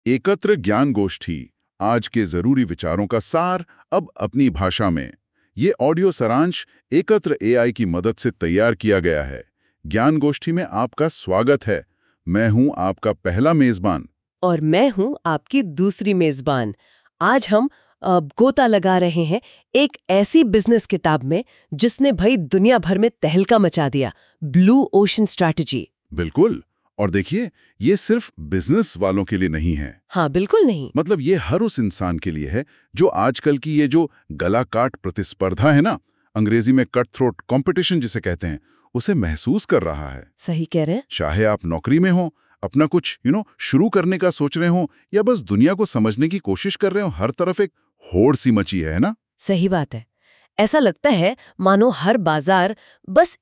एकत्र ज्ञान गोष्ठी, आज के जरूरी विचारों का सार, अब अपनी भाषा में। ये ऑडियो सारांश एकत्र एआई की मदद से तैयार किया गया है। ज्ञान गोष्ठी में आपका स्वागत है। मैं हूं आपका पहला मेजबान। और मैं हूं आपकी दूसरी मेजबान। आज हम गोता लगा रहे हैं एक ऐसी बिजनेस किताब में जिसने भाई दुनिया भर में तहलका मचा दिया, ब्लू ओशन स्ट्रैटेजी। बिल्कुल। और देखिए, ये सिर्फ बिजनेस वालों के लिए नहीं है। हाँ, बिल्कुल नहीं। मतलब ये हर उस इंसान के लिए है जो आजकल की ये जो गला काट प्रतिस्पर्धा है ना, अंग्रेजी में कट थ्रोट कंपटीशन जिसे कहते हैं, उसे महसूस कर रहा है। सही कह रहे हैं। चाहे आप नौकरी में हो, अपना कुछ शुरू करने का सोच रहे हो, या बस दुनिया को समझने की कोशिश कर रहे हो, हर तरफ एक होड़ सी मची है ना। सही बात है। ऐसा लगता है मानो हर बाजार बस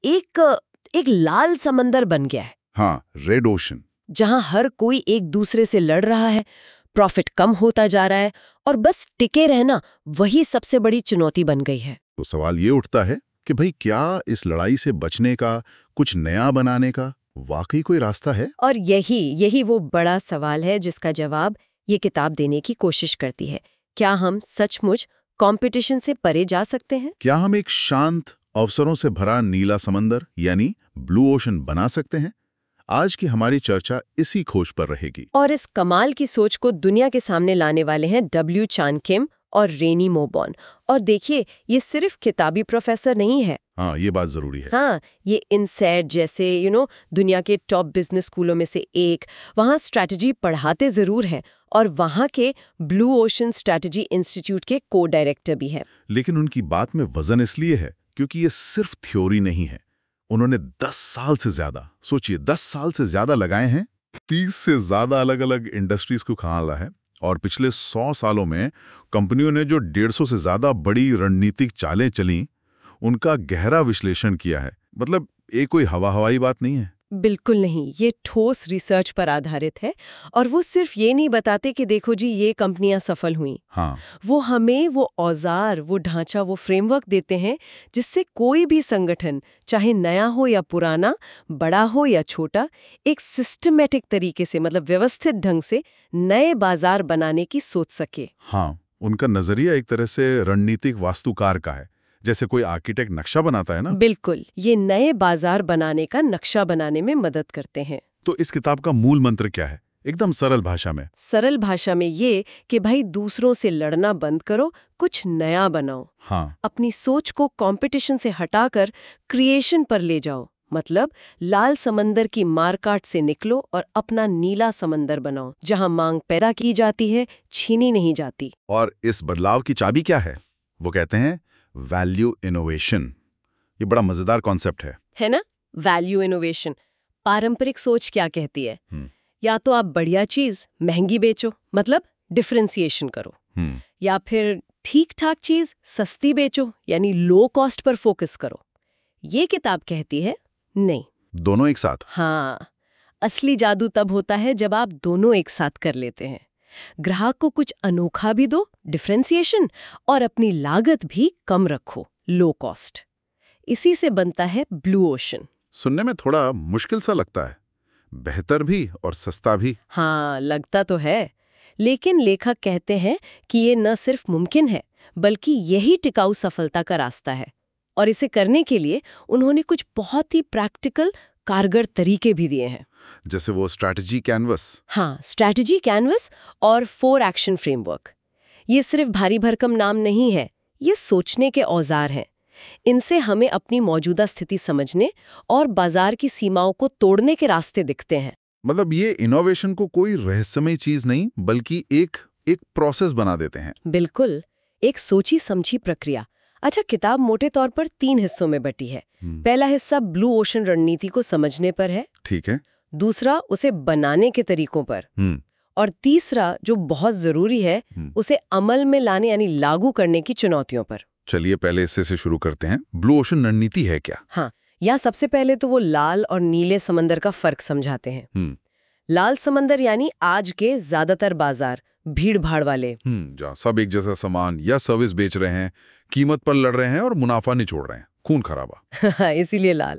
एक लाल समंदर बन गया है। हाँ, रेड ओशन। जहां हर कोई एक दूसरे से लड़ रहा है, प्रॉफिट कम होता जा रहा है और बस टिके रहना वही सबसे बड़ी चुनौती बन गई है। तो सवाल ये उठता है कि भाई, क्या इस लड़ाई से बचने का, कुछ नया बनाने का वाकई कोई रास्ता है? और यही वो बड़ा सवाल है जिसका जवाब ये किताब देने की कोशिश करती है। क्या हम सचमुच कंपटीशन से परे जा सकते हैं? क्या हम एक शांत, अवसरों से भरा नीला समंदर यानी ब्लू ओशन बना सकते हैं? आज की हमारी चर्चा इसी खोज पर रहेगी। और इस कमाल की सोच को दुनिया के सामने लाने वाले हैं डब्ल्यू चान किम और रेनी मोबॉन। और देखिए, ये सिर्फ किताबी प्रोफेसर नहीं है। हाँ, ये बात जरूरी है। हाँ, ये इनसेट जैसे दुनिया के टॉप बिजनेस स्कूलों में से एक, वहाँ स्ट्रैटेजी पढ़ाते जरूर हैं और वहाँ के ब्लू ओशन स्ट्रैटेजी इंस्टीट्यूट के को डायरेक्टर भी है। लेकिन उनकी बात में वजन इसलिए है क्योंकि ये सिर्फ थ्योरी नहीं है। उन्होंने 10 साल से ज्यादा, सोचिए 10 साल से ज्यादा लगाए हैं, 30 से ज्यादा अलग अलग इंडस्ट्रीज को खाला है, और पिछले 100 सालों में कंपनियों ने जो 150 से ज्यादा बड़ी रणनीतिक चालें चली, उनका गहरा विश्लेषण किया है। मतलब ये कोई हवाई बात नहीं है। बिल्कुल नहीं, ये ठोस रिसर्च पर आधारित है। और वो सिर्फ ये नहीं बताते कि देखो जी ये कंपनियां सफल हुई। हाँ, वो हमें वो औजार, वो ढांचा, वो फ्रेमवर्क देते हैं जिससे कोई भी संगठन, चाहे नया हो या पुराना, बड़ा हो या छोटा, एक सिस्टमैटिक तरीके से, मतलब व्यवस्थित ढंग से नए बाजार बनाने की सोच सके। हाँ, उनका नजरिया एक तरह से रणनीतिक वास्तुकार का है, जैसे कोई आर्किटेक्ट नक्शा बनाता है ना। बिल्कुल, ये नए बाजार बनाने का नक्शा बनाने में मदद करते हैं। तो इस किताब का मूल मंत्र क्या है, एकदम सरल भाषा में? सरल भाषा में ये कि भाई दूसरों से लड़ना बंद करो, कुछ नया बनाओ। हाँ, अपनी सोच को कंपटीशन से हटाकर क्रिएशन पर ले जाओ। मतलब लाल समंदर की मारकाट से निकलो और अपना नीला समंदर बनाओ, जहां मांग पैदा की जाती है, छीनी नहीं जाती। और इस बदलाव की चाबी क्या है? वो कहते हैं वैल्यू इनोवेशन। ये बड़ा मजेदार कॉन्सेप्ट है ना? Value innovation. पारंपरिक सोच क्या कहती है? या तो आप बढ़िया चीज महंगी बेचो, मतलब डिफरेंशिएशन करो, या फिर ठीक ठाक चीज सस्ती बेचो, यानी लो कॉस्ट पर फोकस करो। ये किताब कहती है नहीं, दोनों एक साथ। हाँ, असली जादू तब होता है जब आप दोनों एक साथ कर लेते हैं। ग्राहक को कुछ अनोखा भी दो, डिफरेंशिएशन, और अपनी लागत भी कम रखो, लो कॉस्ट। इसी से बनता है ब्लू ओशन। सुनने में थोड़ा मुश्किल सा लगता है, बेहतर भी और सस्ता भी। हाँ, लगता तो है, लेकिन लेखक कहते हैं कि ये न सिर्फ मुमकिन है, बल्कि यही टिकाऊ सफलता का रास्ता है। और इसे करने के लिए उन्होंने कुछ बहुत ही प्रैक्टिकल, कारगर तरीके भी दिए हैं। जैसे वो स्ट्रैटेजी कैनवस। हाँ, स्ट्रैटेजी कैनवस और 4 एक्शन फ्रेमवर्क। ये सिर्फ भारी भरकम नाम नहीं है, ये सोचने के औजार हैं। इनसे हमें अपनी मौजूदा स्थिति समझने और बाजार की सीमाओं को तोड़ने के रास्ते दिखते हैं। मतलब ये इनोवेशन को कोई रहस्यमय चीज नहीं, बल्कि एक प्रोसेस बना देते हैं। बिल्कुल, एक सोची समझी प्रक्रिया। अच्छा, किताब मोटे तौर पर 3 हिस्सों में बटी है। पहला हिस्सा ब्लू ओशन रणनीति को समझने पर है। ठीक है। दूसरा उसे बनाने के तरीकों पर। और तीसरा, जो बहुत जरूरी है, उसे अमल में लाने यानी लागू करने की चुनौतियों पर। चलिए पहले इससे से शुरू करते हैं। ब्लू ओशन रणनीति है क्या? हाँ, यहाँ सबसे पहले तो वो लाल और नीले समंदर का फर्क समझाते हैं। लाल समंदर यानी आज के ज्यादातर बाजार, भीड़ भाड़ वाले, जहाँ सब एक जैसा सामान या सर्विस बेच रहे हैं, कीमत पर लड़ रहे हैं और मुनाफा निचोड़ रहे हैं, खून खराबा। इसीलिए लाल।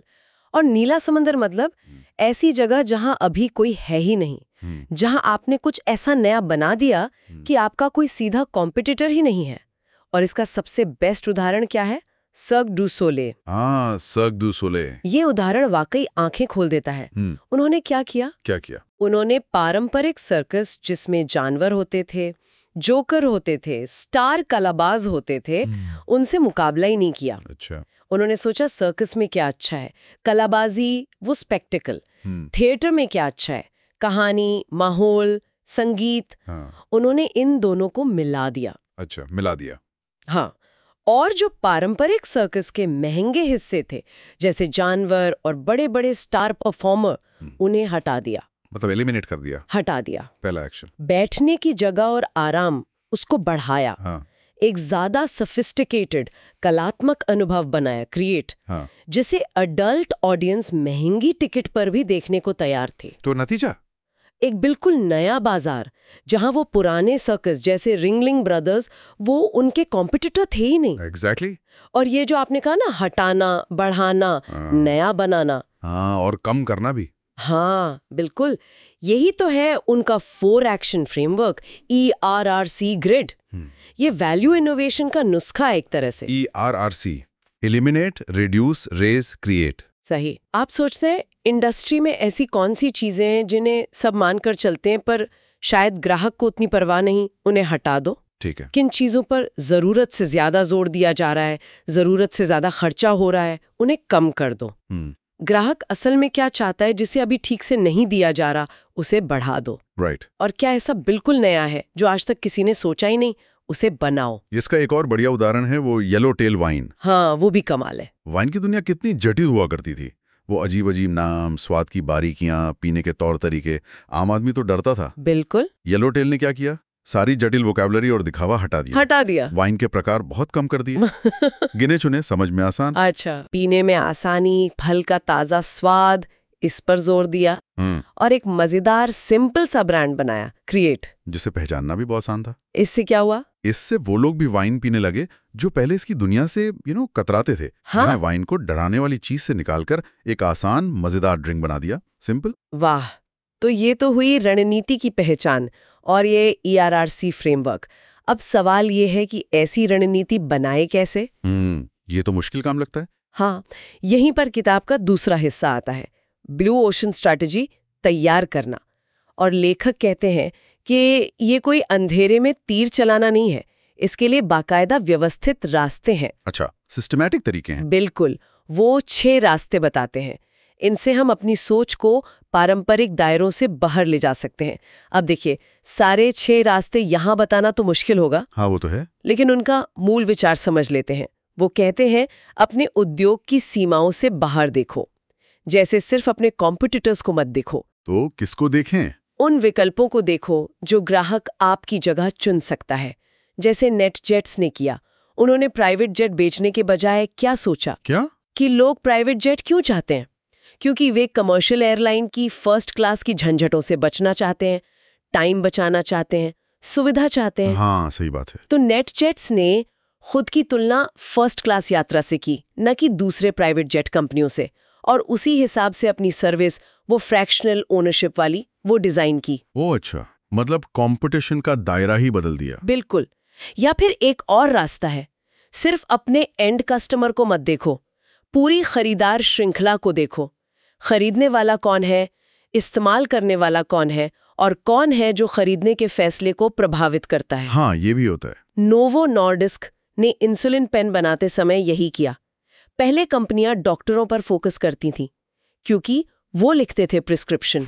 और नीला समंदर मतलब ऐसी जगह जहां अभी कोई है ही नहीं, जहां आपने कुछ ऐसा नया बना दिया कि आपका कोई सीधा कॉम्पिटिटर ही नहीं है। और इसका सबसे बेस्ट उदाहरण क्या है? सर्क डू सोले। सर्क डू सोले। ये उदाहरण वाकई आंखें खोल देता है। उन्होंने क्या किया? उन्होंने पारंपरिक सर्कस जिसमें जानवर होते थे, जोकर होते थे, स्टार कलाबाज होते थे, उनसे मुकाबला ही नहीं किया। अच्छा। उन्होंने सोचा सर्कस में क्या अच्छा है, कलाबाजी वो स्पेक्टिकल, थिएटर में क्या अच्छा है, कहानी, माहौल, संगीत। उन्होंने इन दोनों को मिला दिया। अच्छा, मिला दिया। हाँ, और जो पारंपरिक सर्कस के महंगे हिस्से थे, जैसे जानवर और बड़े बड़े स्टार परफॉर्मर, उन्हें हटा दिया। मतलब एलिमिनेट कर दिया। हटा दिया। पहला एक्शन। बैठने की जगह और आराम उसको बढ़ाया। हाँ। एक ज्यादा सोफिस्टिकेटेड कलात्मक अनुभव बनाया, क्रिएट, जिसे अडल्ट ऑडियंस महंगी टिकट पर भी देखने को तैयार थे। तो नतीजा? एक बिल्कुल नया बाजार, जहां वो पुराने सर्कस जैसे रिंगलिंग ब्रदर्स, वो उनके कॉम्पिटिटर थे ही नहीं। एग्जैक्टली। और ये जो आपने कहा ना, हटाना, बढ़ाना, नया बनाना, और कम करना भी। हाँ बिल्कुल, यही तो है उनका 4 एक्शन फ्रेमवर्क, ERRC ग्रिड। ये वैल्यू इनोवेशन का नुस्खा है एक तरह से। ERRC, eliminate, reduce, raise, create. सही। आप सोचते हैं इंडस्ट्री में ऐसी कौन सी चीजें हैं जिन्हें सब मानकर चलते हैं पर शायद ग्राहक को उतनी परवाह नहीं, उन्हें हटा दो। ठीक है। किन चीजों पर जरूरत से ज्यादा जोर दिया जा रहा है, जरूरत से ज्यादा खर्चा हो रहा है, उन्हें कम कर दो। ग्राहक असल में क्या चाहता है, जिसे अभी ठीक से नहीं दिया जा रहा, उसे बढ़ा दो। राइट। और क्या ऐसा बिल्कुल नया है जो आज तक किसी ने सोचा ही नहीं, उसे बनाओ। इसका एक और बढ़िया उदाहरण है वो येलो टेल वाइन। हाँ, वो भी कमाल है। वाइन की दुनिया कितनी जटिल हुआ करती थी। वो अजीब अजीब नाम, स्वाद की बारीकियां, पीने के तौर तरीके, आम आदमी तो डरता था। बिल्कुल। येलो टेल ने क्या किया? सारी जटिल वोकैबुलरी और दिखावा हटा दिया। वाइन के प्रकार बहुत कम कर दिए। गिने चुने, समझ में आसान। अच्छा, पीने में आसानी, फल का ताजा स्वाद, इस पर जोर दिया। और एक मजेदार सिंपल सा ब्रांड बनाया, क्रिएट, जिसे पहचानना भी बहुत आसान था। इससे क्या हुआ? इससे वो लोग भी वाइन पीने लगे जो पहले इसकी दुनिया से कतराते थे। हाँ? वाइन को डराने वाली चीज से निकालकर एक आसान मजेदार ड्रिंक बना दिया। सिंपल। वाह, तो ये तो हुई रणनीति की पहचान और ये ERRC फ्रेमवर्क। अब सवाल ये है कि ऐसी रणनीति बनाए कैसे? ये तो मुश्किल काम लगता है। हाँ, यहीं पर किताब का दूसरा हिस्सा आता है, ब्लू ओशन स्ट्रैटेजी तैयार करना। और लेखक कहते हैं कि ये कोई अंधेरे में तीर चलाना नहीं है, इसके लिए बाकायदा व्यवस्थित रास्ते हैं। अच्छा, सिस्टमैटिक तरीके हैं। बिल्कुल, वो 6 रास्ते बताते हैं। इनसे हम अपनी सोच को पारंपरिक दायरों से बाहर ले जा सकते हैं। अब देखिए, सारे 6 रास्ते यहाँ बताना तो मुश्किल होगा। हाँ, वो तो है। लेकिन उनका मूल विचार समझ लेते हैं। वो कहते हैं, अपने उद्योग की सीमाओं से बाहर देखो, जैसे सिर्फ अपने कॉम्पिटिटर्स को मत देखो। तो किसको देखें? उन विकल्पों को देखो जो ग्राहक आपकी जगह चुन सकता है, जैसे नेटजेट्स ने किया। उन्होंने प्राइवेट जेट बेचने के बजाय क्या सोचा? क्या? कि लोग प्राइवेट जेट क्यों चाहते हैं? क्योंकि वे कमर्शियल एयरलाइन की फर्स्ट क्लास की झंझटों से बचना चाहते हैं, टाइम बचाना चाहते हैं, सुविधा चाहते हैं। हाँ, सही बात है। तो नेटजेट्स ने खुद की तुलना फर्स्ट क्लास यात्रा से की, न कि दूसरे प्राइवेट जेट कंपनियों से, और उसी हिसाब से अपनी सर्विस, वो फ्रैक्शनल ओनरशिप वाली, वो डिजाइन की। ओह अच्छा, मतलब कंपटीशन का दायरा ही बदल दिया। बिल्कुल। या फिर एक और रास्ता है, सिर्फ अपने एंड कस्टमर को मत देखो, पूरी खरीदार श्रृंखला को देखो। खरीदने वाला कौन है, इस्तेमाल करने वाला कौन है, और कौन है जो खरीदने के फैसले को प्रभावित करता है। हाँ, ये भी होता है। नोवो नॉर्डिस्क ने इंसुलिन पेन बनाते समय यही किया। पहले कंपनियां डॉक्टरों पर फोकस करती थीं, क्योंकि वो लिखते थे प्रिस्क्रिप्शन।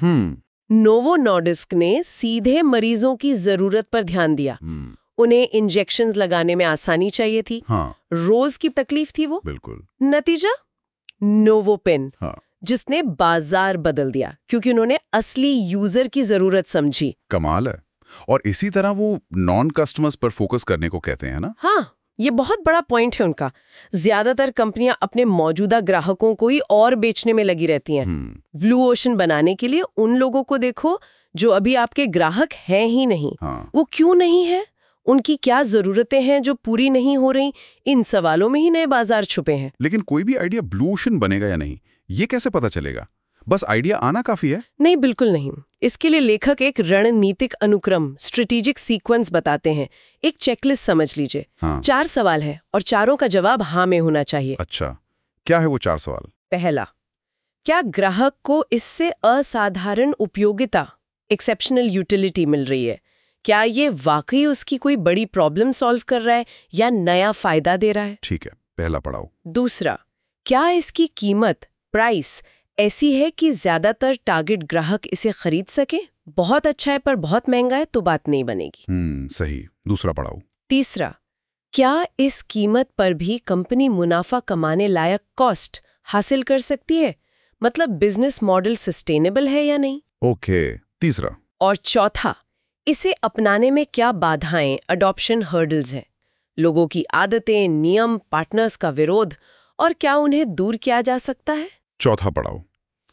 नोवो नॉर्डिस्क ने सीधे मरीजों की जरूरत पर ध्यान दिया। उन्हें इंजेक्शंस लगाने में आसानी चाहिए थी। हाँ। रोज की तकलीफ थी वो। बिल्कुल। नतीजा, नोवो पेन। हाँ। जिसने बाजार बदल दिया, क्योंकि उन्होंने असली यूजर की जरूरत समझी। कमाल है। और इसी तरह वो नॉन कस्टमर्स पर फोकस करने को कहते हैं ना? हाँ, ये बहुत बड़ा पॉइंट है उनका। ज्यादातर कंपनियां अपने मौजूदा ग्राहकों को ही और बेचने में लगी रहती हैं। ब्लू ओशन बनाने के लिए उन लोगों को देखो जो अभी आपके ग्राहक हैं ही नहीं। हाँ। वो क्यों नहीं है, उनकी क्या जरूरतें हैं जो पूरी नहीं हो रही, इन सवालों में ही नए बाजार छुपे हैं। लेकिन कोई भी आइडिया ब्लू ओशन बनेगा या नहीं, ये कैसे पता चलेगा? बस आइडिया आना काफी है? नहीं, बिल्कुल नहीं। इसके लिए लेखक एक रणनीतिक अनुक्रम, स्ट्रेटेजिक सीक्वेंस बताते हैं। एक चेकलिस्ट समझ लीजिए। हाँ। 4 सवाल है और चारों का जवाब हाँ में होना चाहिए। अच्छा, क्या है वो 4 सवाल? पहला, क्या ग्राहक को इससे असाधारण उपयोगिता, एक्सेप्शनल यूटिलिटी मिल रही है? क्या ये वाकई उसकी कोई बड़ी प्रॉब्लम सॉल्व कर रहा है या नया फायदा दे रहा है? ठीक है, पहला पड़ाव। दूसरा, क्या इसकी कीमत, प्राइस ऐसी है कि ज्यादातर टारगेट ग्राहक इसे खरीद सके? बहुत अच्छा है पर बहुत महंगा है तो बात नहीं बनेगी। सही। दूसरा पड़ाव। तीसरा, क्या इस कीमत पर भी कंपनी मुनाफा कमाने लायक कॉस्ट हासिल कर सकती है? मतलब बिजनेस मॉडल सस्टेनेबल है या नहीं? ओके, तीसरा। और चौथा, इसे अपनाने में क्या बाधाएं, अडॉप्शन हर्डल्स हैं? लोगों की आदतें, नियम, पार्टनर्स का विरोध, और क्या उन्हें दूर किया जा सकता है? चौथा पड़ाव।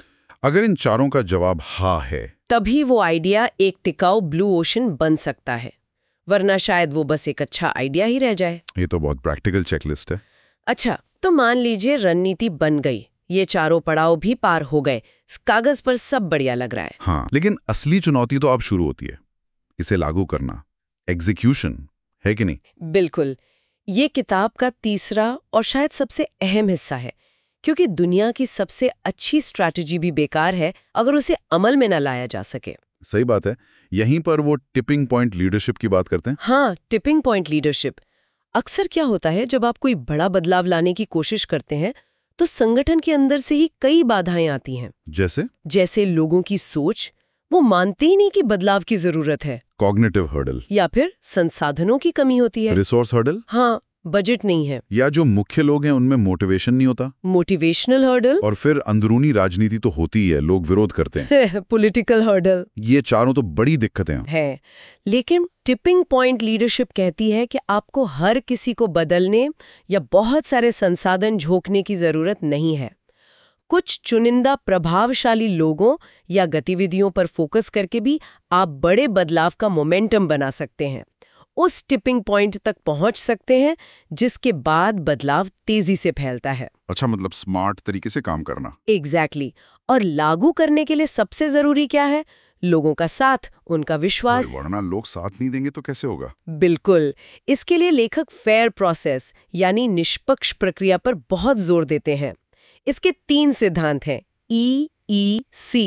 अगर इन चारों का जवाब हाँ है, तभी वो आइडिया एक टिकाऊ ब्लू ओशन बन सकता है, वरना शायद वो बस एक अच्छा आइडिया ही रह जाए। ये तो बहुत प्रैक्टिकल चेकलिस्ट है। अच्छा, तो मान लीजिए रणनीति बन गई, ये चारों पड़ाव भी पार हो गए, कागज पर सब बढ़िया लग रहा है। हाँ, लेकिन असली चुनौती तो अब शुरू होती है, इसे लागू करना, एग्जीक्यूशन, है कि नहीं? बिल्कुल। ये किताब का तीसरा और शायद सबसे अहम हिस्सा है, क्योंकि दुनिया की सबसे अच्छी स्ट्रैटेजी भी बेकार है अगर उसे अमल में न लाया जा सके। सही बात है। यहीं पर वो टिपिंग पॉइंट लीडरशिप की बात करते हैं। हाँ, टिपिंग पॉइंट लीडरशिप। अक्सर क्या होता है, जब आप कोई बड़ा बदलाव लाने की कोशिश करते हैं तो संगठन के अंदर से ही कई बाधाएं आती हैं। जैसे लोगों की सोच, वो मानते ही नहीं कि बदलाव की जरूरत है। Cognitive hurdle. या फिर संसाधनों की कमी होती है। Resource hurdle. हाँ, बजट नहीं है। या जो मुख्य लोग हैं उनमें मोटिवेशन नहीं होता। Motivational hurdle. और फिर अंदरूनी राजनीति तो होती ही है, लोग विरोध करते हैं। Political hurdle. ये चारों तो बड़ी दिक्कतें हैं। लेकिन टिपिंग पॉइंट लीडरशिप कहती है कि आपको हर किसी को बदलने या बहुत सारे संसाधन झोंकने की जरूरत नहीं है। कुछ चुनिंदा प्रभावशाली लोगों या गतिविधियों पर फोकस करके भी आप बड़े बदलाव का मोमेंटम बना सकते हैं। उस टिपिंग पॉइंट तक पहुंच सकते हैं जिसके बाद बदलाव तेजी से फैलता है। अच्छा, मतलब स्मार्ट तरीके से काम करना। एग्जैक्टली। और लागू करने के लिए सबसे जरूरी क्या है? लोगों का साथ, उनका विश्वास। वरना लोग साथ नहीं देंगे तो कैसे होगा? बिल्कुल। इसके लिए लेखक फेयर प्रोसेस यानी निष्पक्ष प्रक्रिया पर बहुत जोर देते हैं। इसके 3 सिद्धांत हैं, EEC।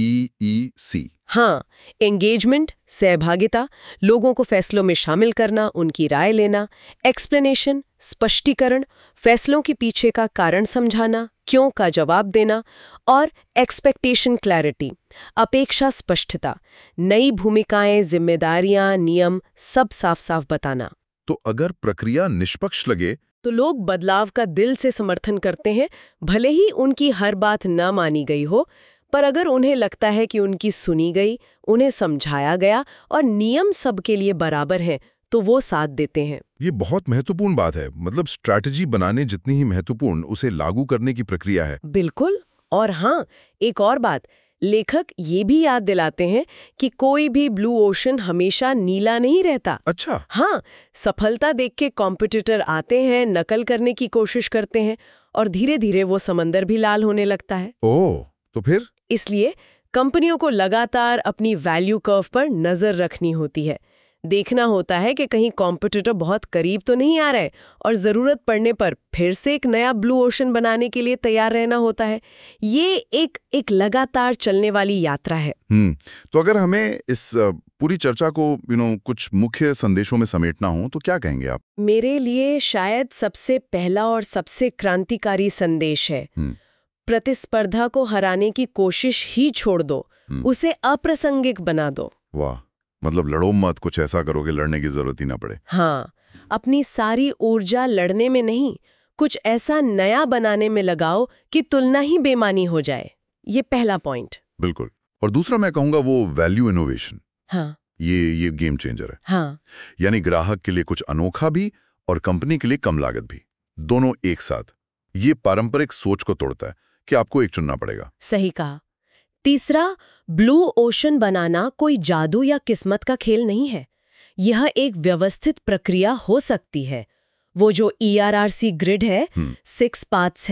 EEC। हाँ, एंगेजमेंट, सहभागिता, लोगों को फैसलों में शामिल करना, उनकी राय लेना। एक्सप्लेनेशन, स्पष्टीकरण, फैसलों के पीछे का कारण समझाना, क्यों का जवाब देना। और एक्सपेक्टेशन क्लैरिटी, अपेक्षा स्पष्टता, नई भूमिकाएं, जिम्मेदारियां, नियम सब साफ साफ बताना। तो अगर प्रक्रिया निष्पक्ष लगे तो लोग बदलाव का दिल से समर्थन करते हैं, भले ही उनकी हर बात न मानी गई हो। पर अगर उन्हें लगता है कि उनकी सुनी गई, उन्हें समझाया गया और नियम सबके लिए बराबर हैं, तो वो साथ देते हैं। ये बहुत महत्वपूर्ण बात है। मतलब स्ट्रैटेजी बनाने जितनी ही महत्वपूर्ण उसे लागू करने की प्रक्रिया है। बिल्कुल। और हाँ, एक और बात, लेखक ये भी याद दिलाते हैं कि कोई भी ब्लू ओशन हमेशा नीला नहीं रहता। अच्छा। हाँ, सफलता देख के कॉम्पिटिटर आते हैं, नकल करने की कोशिश करते हैं और धीरे धीरे वो समंदर भी लाल होने लगता है। ओह, तो फिर? इसलिए कंपनियों को लगातार अपनी वैल्यू कर्व पर नजर रखनी होती है। देखना होता है कि कहीं कॉम्पिटिटर बहुत करीब तो नहीं आ रहे और जरूरत पड़ने पर फिर से एक नया ब्लू ओशन बनाने के लिए तैयार रहना होता है। ये एक लगातार चलने वाली यात्रा है। तो अगर हमें इस पूरी चर्चा को कुछ मुख्य संदेशों में समेटना हो तो क्या कहेंगे आप? मेरे लिए शायद सबसे पहला और सबसे क्रांतिकारी संदेश है, प्रतिस्पर्धा को हराने की कोशिश ही छोड़ दो, उसे अप्रासंगिक बना दो। वाह, मतलब लड़ो मत, कुछ ऐसा करो कि लड़ने की जरूरत ही ना पड़े। हाँ, अपनी सारी ऊर्जा लड़ने में नहीं, कुछ ऐसा नया बनाने में लगाओ कि तुलना ही बेमानी हो जाए। ये पहला पॉइंट। बिल्कुल। और दूसरा मैं कहूंगा वो वैल्यू इनोवेशन। हाँ, ये गेम चेंजर है। हाँ, यानी ग्राहक के लिए कुछ अनोखा भी और कंपनी के लिए कम लागत भी, दोनों एक साथ। ये पारंपरिक सोच को तोड़ता है कि आपको एक चुनना पड़ेगा। सही कहा। तीसरा, ब्लू ओशन बनाना कोई जादू या किस्मत का खेल नहीं है। यह एक व्यवस्थित प्रक्रिया हो सकती है। वो जो ERRC ग्रिड है, 6 पाथ्स है,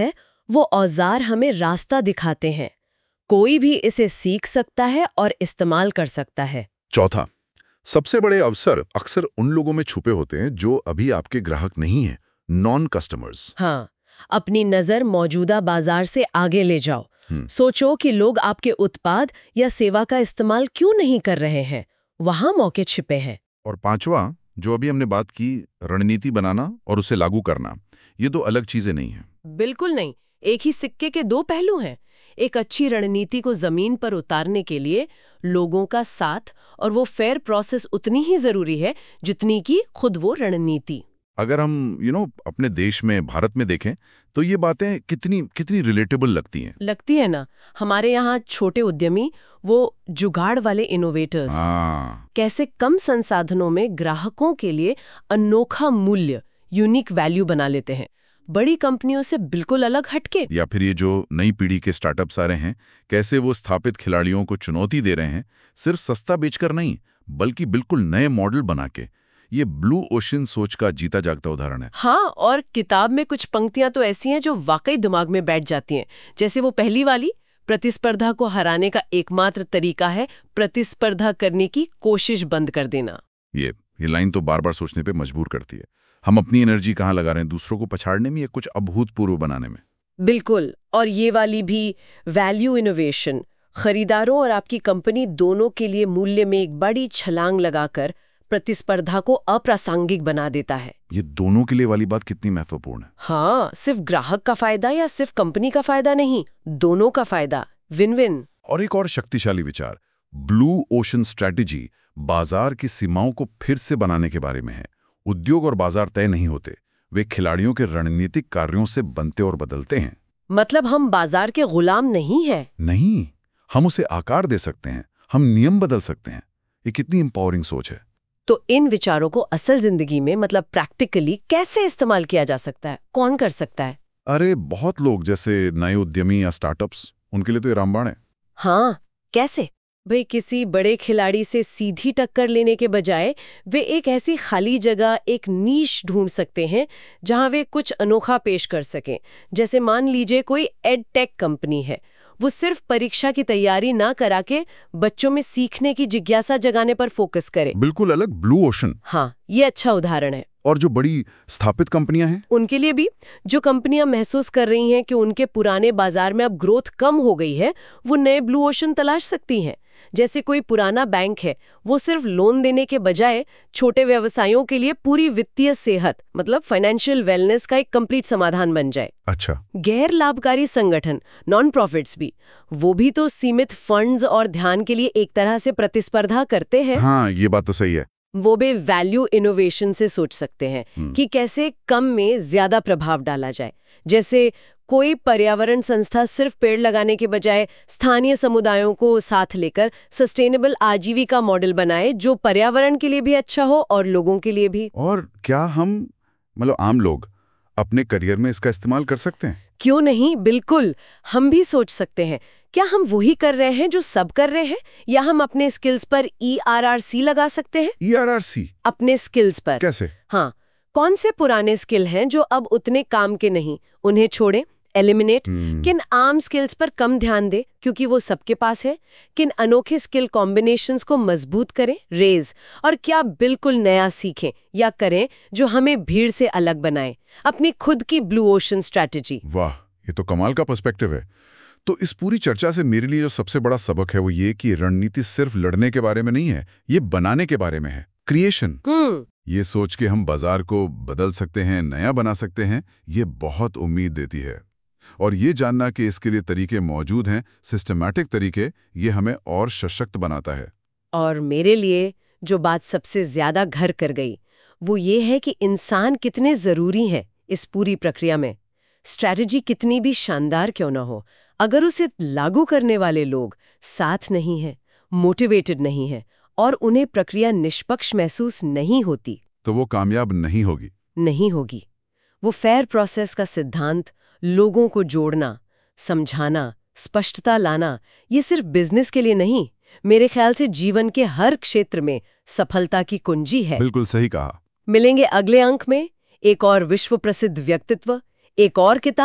वो औजार हमें रास्ता दिखाते हैं। कोई भी इसे सीख सकता है और इस्तेमाल कर सकता है। चौथा, सबसे बड़े अवसर अक्सर उन लोगों में छुपे होते हैं जो अभी आपके ग्राहक नहीं हैं, नॉन कस्टमर्स। हाँ, अपनी नज़र मौजूदा बाजार से आगे ले जाओ। सोचो कि लोग आपके उत्पाद या सेवा का इस्तेमाल क्यों नहीं कर रहे हैं। वहाँ मौके छिपे हैं। और पांचवा, जो अभी हमने बात की, रणनीति बनाना और उसे लागू करना, ये दो अलग चीजें नहीं हैं। बिल्कुल नहीं, एक ही सिक्के के दो पहलू हैं। एक अच्छी रणनीति को जमीन पर उतारने के लिए लोगों का साथ और वो फेयर प्रोसेस उतनी ही जरूरी है जितनी कि खुद वो रणनीति। अगर हम अपने देश में, भारत में देखें तो ये बातें कितनी रिलेटेबल लगती हैं। लगती है ना। हमारे यहाँ छोटे उद्यमी, वो जुगाड़ वाले इनोवेटर्स, कैसे कम संसाधनों में ग्राहकों के लिए अनोखा मूल्य, यूनिक वैल्यू बना लेते हैं, बड़ी कंपनियों से बिल्कुल अलग हटके। या फिर ये जो नई पीढ़ी के स्टार्टअप्स आ रहे हैं, कैसे वो स्थापित खिलाड़ियों को चुनौती दे रहे हैं, सिर्फ सस्ता बेचकर नहीं बल्कि बिल्कुल नए मॉडल बना के। ये ब्लू ओशन सोच का जीता जागता उदाहरण है। हाँ, और किताब में कुछ पंक्तियां तो ऐसी हैं जो वाकई दिमाग में बैठ जाती हैं। जैसे वो पहली वाली, प्रतिस्पर्धा को हराने का एकमात्र तरीका है प्रतिस्पर्धा करने की कोशिश बंद कर देना। ये लाइन तो बार बार सोचने पे मजबूर करती है। हम अपनी एनर्जी कहाँ लगा रहे हैं, दूसरों को पछाड़ने में या कुछ अभूतपूर्व बनाने में? बिल्कुल। और ये वाली भी, वैल्यू इनोवेशन, खरीदारों और आपकी कंपनी दोनों के लिए मूल्य में एक बड़ी छलांग लगाकर प्रतिस्पर्धा को अप्रासंगिक बना देता है। ये दोनों के लिए वाली बात कितनी महत्वपूर्ण है। हाँ, सिर्फ ग्राहक का फायदा या सिर्फ कंपनी का फायदा नहीं, दोनों का फायदा, विन विन। और एक और शक्तिशाली विचार, ब्लू ओशन स्ट्रैटेजी बाजार की सीमाओं को फिर से बनाने के बारे में है। उद्योग और बाजार तय नहीं होते, वे खिलाड़ियों के रणनीतिक कार्यों से बनते और बदलते हैं। मतलब हम बाजार के गुलाम नहीं हैं। नहीं, हम उसे आकार दे सकते हैं, हम नियम बदल सकते हैं। ये कितनी एम्पावरिंग सोच है। तो इन विचारों को असल जिंदगी में, मतलब प्रैक्टिकली कैसे इस्तेमाल किया जा सकता है? कौन कर सकता है? अरे बहुत लोग, जैसे नए उद्यमी या स्टार्टअप्स, उनके लिए तो ये रामबाण है। हाँ, कैसे? भाई, किसी बड़े खिलाड़ी से सीधी टक्कर लेने के बजाय वे एक ऐसी खाली जगह, एक नीश ढूंढ सकते हैं जहां वे कुछ अनोखा पेश कर सकें। जैसे मान लीजिए कोई एडटेक कंपनी है, वो सिर्फ परीक्षा की तैयारी ना करा के बच्चों में सीखने की जिज्ञासा जगाने पर फोकस करे। बिल्कुल अलग ब्लू ओशन। हाँ, ये अच्छा उदाहरण है। और जो बड़ी स्थापित कंपनियां हैं, उनके लिए भी, जो कंपनियां महसूस कर रही हैं कि उनके पुराने बाजार में अब ग्रोथ कम हो गई है, वो नए ब्लू ओशन तलाश सकती हैं। जैसे कोई पुराना बैंक है, वो सिर्फ लोन देने के बजाय छोटे व्यवसायों के लिए पूरी वित्तीय सेहत, मतलब फाइनेंशियल वेलनेस का एक कंप्लीट समाधान बन जाए। अच्छा। गैर लाभकारी संगठन, नॉन प्रॉफिट्स भी, वो भी तो सीमित फंड्स और ध्यान के लिए एक तरह से प्रतिस्पर्धा करते हैं। हाँ, ये बात तो सही है। वो भी वैल्यू इनोवेशन से सोच सकते हैं कि कैसे कम में ज्यादा प्रभाव डाला जाए। जैसे कोई पर्यावरण संस्था सिर्फ पेड़ लगाने के बजाय स्थानीय समुदायों को साथ लेकर सस्टेनेबल आजीविका मॉडल बनाए, जो पर्यावरण के लिए भी अच्छा हो और लोगों के लिए भी। और क्या हम, मतलब आम लोग, अपने करियर में इसका इस्तेमाल कर सकते हैं? क्यों नहीं, बिल्कुल। हम भी सोच सकते हैं, क्या हम वही कर रहे हैं जो सब कर रहे हैं, या हम अपने स्किल्स पर ERRC लगा सकते हैं? ERRC? अपने स्किल्स पर। कैसे? हाँ, कौन से पुराने स्किल हैं जो अब उतने काम के नहीं, उन्हें छोड़ें, एलिमिनेट। किन आम स्किल्स पर कम ध्यान दें क्योंकि वो सबके पास है, किन अनोखे स्किल कॉम्बिनेशंस को मजबूत करें, रेज, और क्या बिल्कुल नया सीखें या करें जो हमें भीड़ से अलग बनाए, अपनी खुद की ब्लू ओशन स्ट्रैटेजी। वाह, ये तो कमाल का पर्सपेक्टिव है। तो इस पूरी चर्चा से मेरे लिए जो सबसे बड़ा सबक है वो ये कि रणनीति सिर्फ लड़ने के बारे में नहीं है, ये बनाने के बारे में है, क्रिएशन। ये सोच के हम बाजार को बदल सकते हैं, नया बना सकते हैं, ये बहुत उम्मीद देती है। और ये जानना कि इसके लिए तरीके मौजूद हैं, सिस्टमैटिक तरीके, ये हमें और सशक्त बनाता है। और मेरे लिए जो बात सबसे ज्यादा घर कर गई वो ये है कि इंसान कितने जरूरी है इस पूरी प्रक्रिया में। स्ट्रैटेजी कितनी भी शानदार क्यों ना हो, अगर उसे लागू करने वाले लोग साथ नहीं है, मोटिवेटेड नहीं है और उन्हें प्रक्रिया निष्पक्ष महसूस नहीं होती, तो वो कामयाब नहीं होगी। वो फेयर प्रोसेस का सिद्धांत, लोगों को जोड़ना, समझाना, स्पष्टता लाना, ये सिर्फ बिजनेस के लिए नहीं, मेरे ख्याल से जीवन के हर क्षेत्र में सफलता की कुंजी है। बिल्कुल सही कहा। मिलेंगे अगले अंक में एक और विश्व प्रसिद्ध व्यक्तित्व, एक और किताब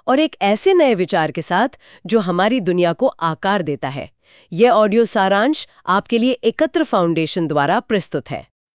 और एक ऐसे नए विचार के साथ जो हमारी दुनिया को आकार देता है। यह ऑडियो सारांश आपके लिए एकत्र फाउंडेशन द्वारा प्रस्तुत है।